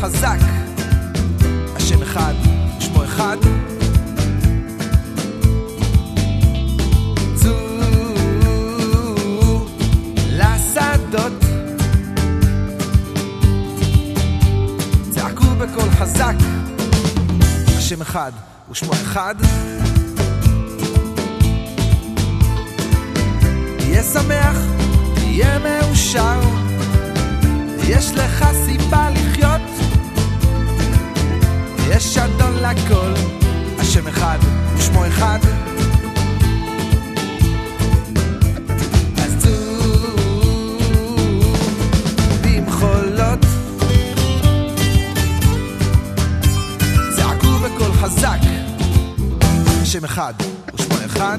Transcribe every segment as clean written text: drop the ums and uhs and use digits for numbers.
חזק, השם אחד ושמו אחד. צאו לשדות, צעקו בקול חזק, השם אחד ושמו אחד. תהיה שמח, תהיה מאושר, יש לך סיבה לחיות, יש אדון לכל, השם אחד ושמו אחד. אז צאו במחולות, צעקו בקול חזק, השם אחד ושמו אחד.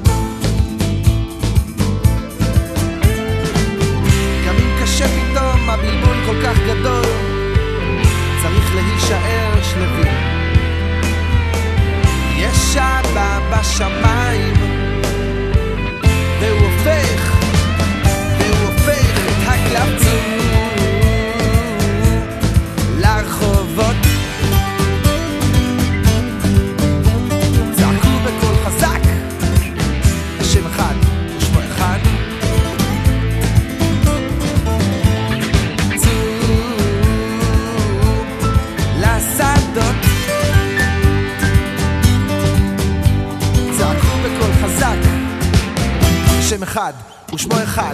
גם אם קשה פתאום, הבלבול כל כך גדול, צריך להישאר שלבים. יש אבא בשמיים, והוא הופך את הקלפים לרחובות. צעקו בקול חזק, השם אחד ושמו אחד. לשדות, צעקו בקול חזק, שם אחד ושמו אחד.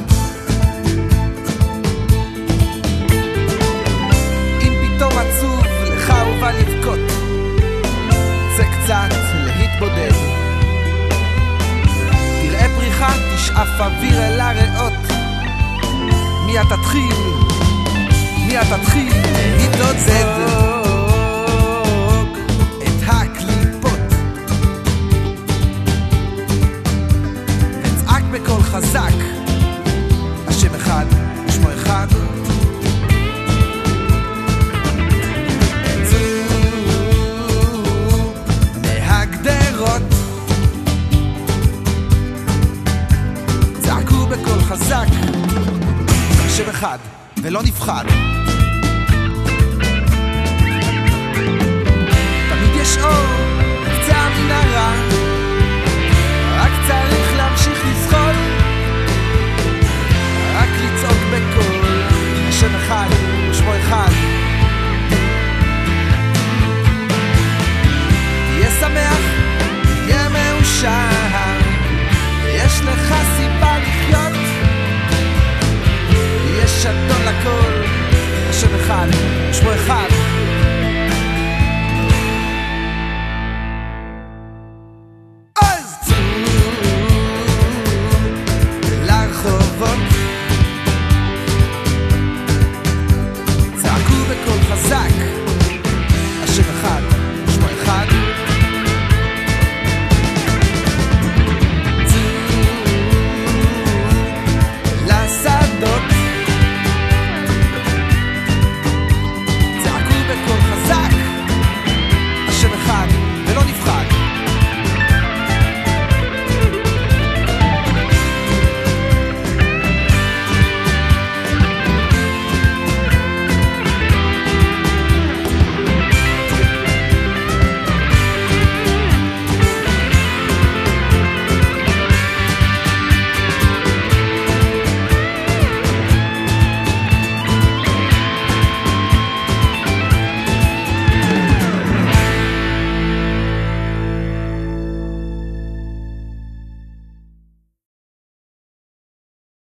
אם פתאום עצוב לך ובא לבכות, צא קצת להתבודד, תראה פריחה, תשאף אוויר אל הריאות. מי אתה תתחיל להתעודד את הקליפות, וצעק בקול חזק, השם אחד ושמו אחד. צאו מהגדרות, צעקו בקול חזק, השם אחד ולא נפחד. תמיד יש אור בקצה המנהרה, רק צריך להמשיך לזחול, רק לצעוק בקול, השם אחד ושמו אחד. תהיה שמח, תהיה מאושר, יש לך סיבה